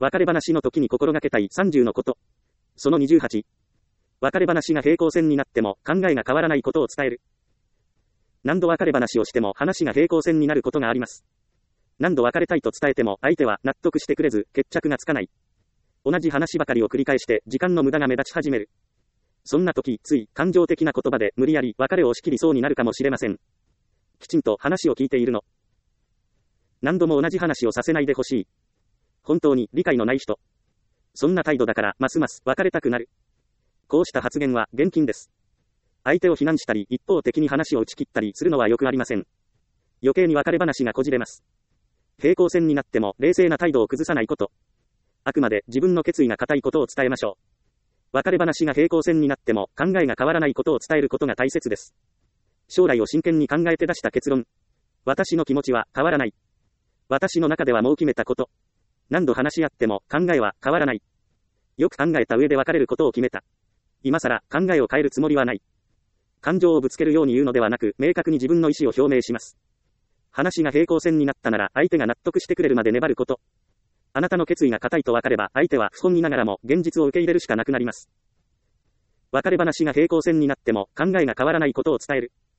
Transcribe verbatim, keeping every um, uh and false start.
別れ話の時に心がけたいさんじゅうのこと。そのにじゅうはち。別れ話が平行線になっても考えが変わらないことを伝える。何度別れ話をしても話が平行線になることがあります。何度別れたいと伝えても相手は納得してくれず決着がつかない。同じ話ばかりを繰り返して時間の無駄が目立ち始める。そんな時、つい感情的な言葉で無理やり別れを仕切りそうになるかもしれません。きちんと話を聞いているの？何度も同じ話をさせないでほしい。本当に理解のない人。そんな態度だからますます別れたくなる。こうした発言は厳禁です。相手を非難したり一方的に話を打ち切ったりするのはよくありません。余計に別れ話がこじれます。平行線になっても冷静な態度を崩さないこと。あくまで自分の決意が固いことを伝えましょう。別れ話が平行線になっても考えが変わらないことを伝えることが大切です。将来を真剣に考えて出した結論。私の気持ちは変わらない。私の中ではもう決めたこと。何度話し合っても考えは変わらない。よく考えた上で別れることを決めた。今更考えを変えるつもりはない。感情をぶつけるように言うのではなく、明確に自分の意思を表明します。話が平行線になったなら相手が納得してくれるまで粘ること。あなたの決意が固いと分かれば相手は不本意ながらも現実を受け入れるしかなくなります。別れ話が平行線になっても考えが変わらないことを伝える。